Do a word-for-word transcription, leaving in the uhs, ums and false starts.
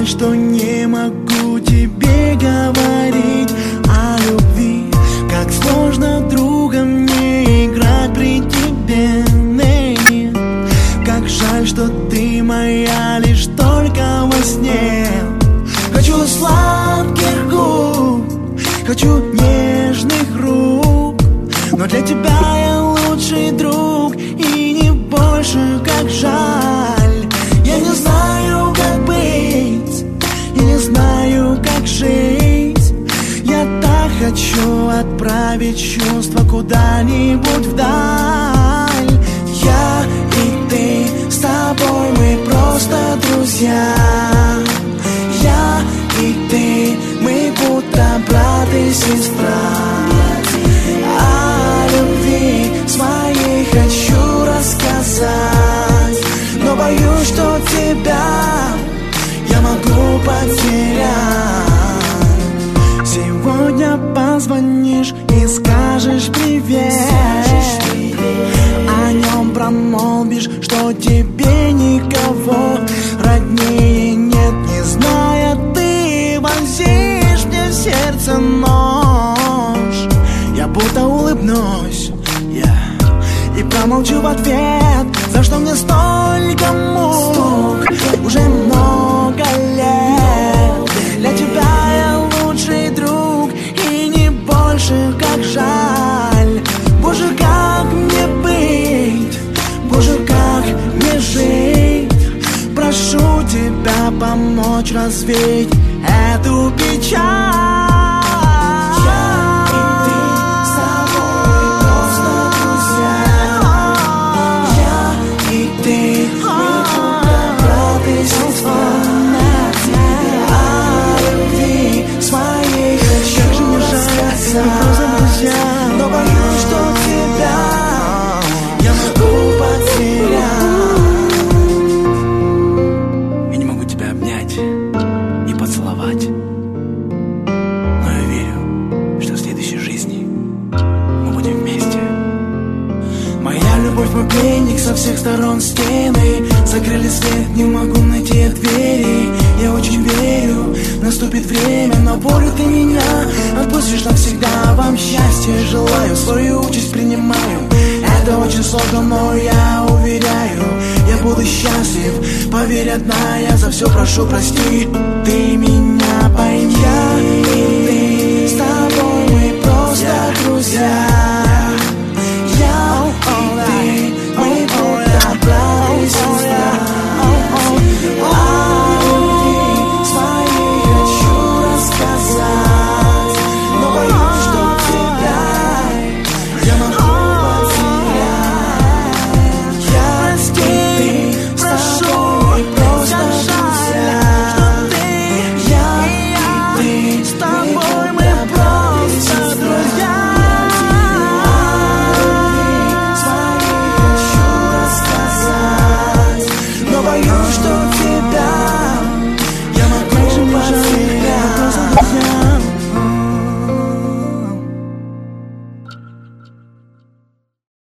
что не могу тебе говорить о любви. Как сложно другом мне играть при тебе. Как жаль, что ты моя лишь только во сне. Хочу сладких губ, хочу нежных рук, но для тебя я лучший друг и не больше. Как жаль, я не знаю, как быть, и не знаю, как жить. Я так хочу отправить чувства куда-нибудь вдаль. Я и ты, с тобой мы просто друзья. Я и ты, мы будто брат и сестра. О любви своей хочу рассказать, но боюсь, что тебя я могу потерять. Сегодня позвонишь и скажешь привет, о нем промолвишь, что тебе никого роднее нет. Не зная, ты вонзишь мне в сердце нож. Я будто улыбнусь, yeah, и промолчу в ответ, за что мне столько мук. Уже много лет для тебя я лучший друг и не больше. Как жаль, боже, как мне быть, боже, как мне жить. Прошу тебя помочь развеять эту печаль. Но боюсь, что тебя я могу потерять. Я не могу тебя обнять и поцеловать, но я верю, что в следующей жизни мы будем вместе. Моя любовь, мой пленник, со всех сторон стены закрыли свет, не могу найти двери. Я очень верю, наступит время, но порой ты меня отпустишь навсегда. Вам счастья желаю, свою участь принимаю. Это очень сложно, но я уверяю, я буду счастлив. Поверь, одна, я за все прошу, прости. Ты меня пойми.